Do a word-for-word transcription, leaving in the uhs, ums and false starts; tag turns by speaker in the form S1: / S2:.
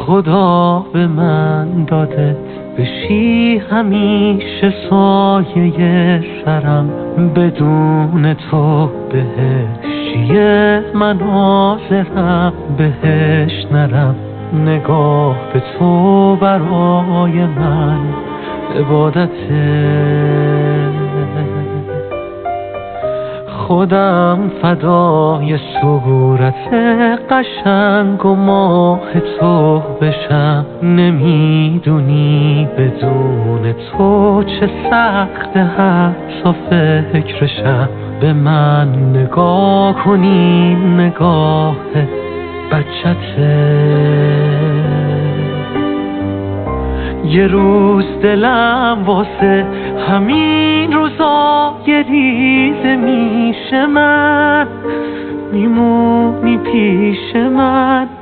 S1: خدا به من داده بشی همیشه سایه سرم، بدون تو بهشیه من حاضرم بهش نرم. نگاه به تو برای من عبادته، خودم فدای صورت قشنگ و ماه تو بشم. نمیدونی بدون تو چه سخت حتی فکرشم. به من نگاه کنی نگاه بچته، یه روز دلم واسه همین روزای ریزه میشه من، میمونی پیش من.